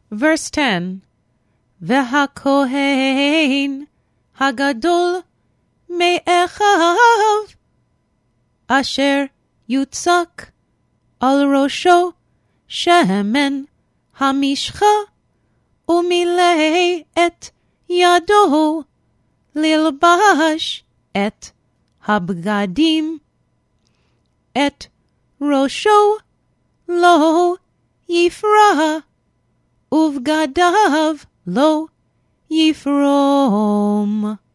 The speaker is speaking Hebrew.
Verse 10. והכהן הגדול מאחיו, אשר יוצק על ראשו שמן המשחה, ומילא את ידו ללבש את הבגדים. את ראשו לא יפרע, ובגדיו לא יפרום.